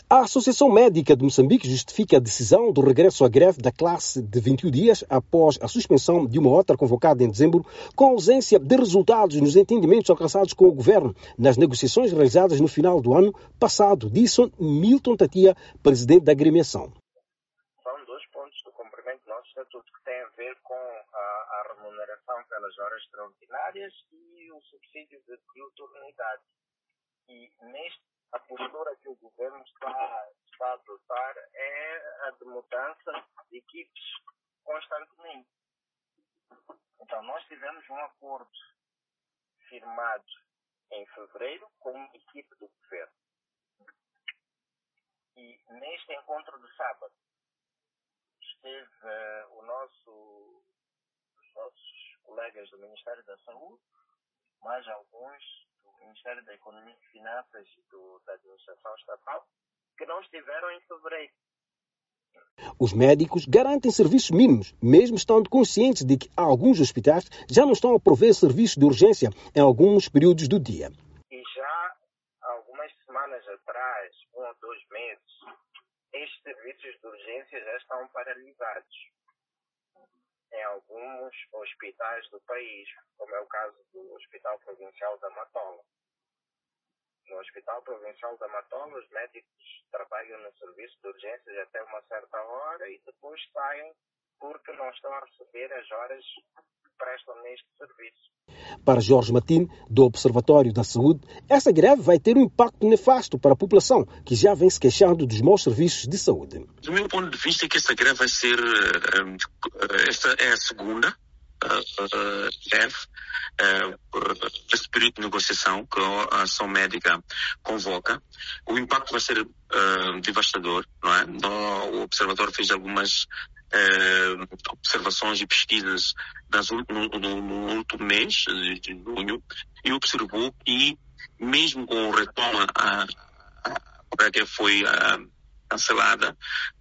A Associação Médica de Moçambique justifica a decisão do regresso à greve da classe de 21 dias após a suspensão de uma outra convocada em dezembro, com ausência de resultados nos entendimentos alcançados com o governo nas negociações realizadas no final do ano passado, disse Milton Tatia, presidente da agremiação. São dois pontos do cumprimento do nosso estatuto que têm a ver com a remuneração pelas horas extraordinárias e o subsídio de diuturnidade. E a postura que o governo está a adotar é a de mudança de equipes constantemente. Então, nós tivemos um acordo firmado em fevereiro com uma equipe do governo. E neste encontro de sábado esteve os nossos colegas do Ministério da Saúde, mais alguns do Ministério da Economia e Finanças e da Administração Estatal, que não estiveram em fevereiro. Os médicos garantem serviços mínimos, mesmo estando conscientes de que alguns hospitais já não estão a prover serviços de urgência em alguns períodos do dia. E já há algumas semanas atrás, 1 ou 2 meses, estes serviços de urgência já estão paralisados em alguns hospitais do país, como é o caso do Hospital Provincial da Matola. No Hospital Provincial da Matola, os médicos trabalham no serviço de urgências até uma certa hora e depois saem porque não estão a receber as horas que prestam neste serviço. Para Jorge Matin, do Observatório da Saúde, essa greve vai ter um impacto nefasto para a população, que já vem se queixando dos maus serviços de saúde. Do meu ponto de vista, é que essa greve vai ser, esta é a segunda greve, neste período de negociação que a ação médica convoca. O impacto vai ser devastador, não é? O Observatório fez algumas observações e pesquisas no último mês de junho e observou que mesmo com o retoma que foi cancelada,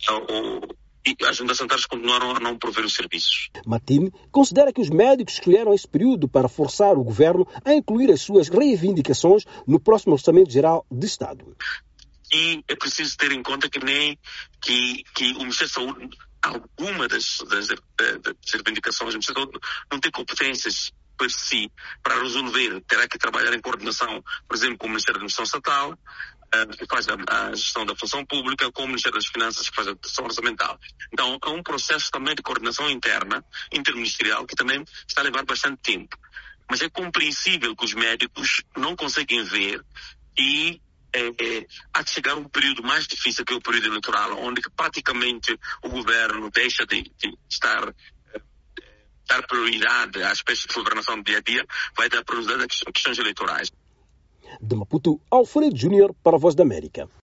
as juntas sanitárias continuaram a não prover os serviços. Matin considera que os médicos escolheram esse período para forçar o governo a incluir as suas reivindicações no próximo Orçamento Geral de Estado. E é preciso ter em conta que o Ministério da Saúde, alguma das reivindicações, o Ministério da Saúde não tem competências por si para resolver, terá que trabalhar em coordenação, por exemplo, com o Ministério da Administração Estatal, que faz a gestão da função pública, com o Ministério das Finanças, que faz a gestão orçamental. Então, é um processo também de coordenação interna, interministerial, que também está a levar bastante tempo. Mas é compreensível que os médicos não conseguem ver e há de chegar um período mais difícil, que é o período eleitoral, onde praticamente o governo deixa de dar prioridade às aspectos de governação do dia a dia, vai dar prioridade a questões eleitorais. De Maputo, Alfredo Júnior para a Voz da América.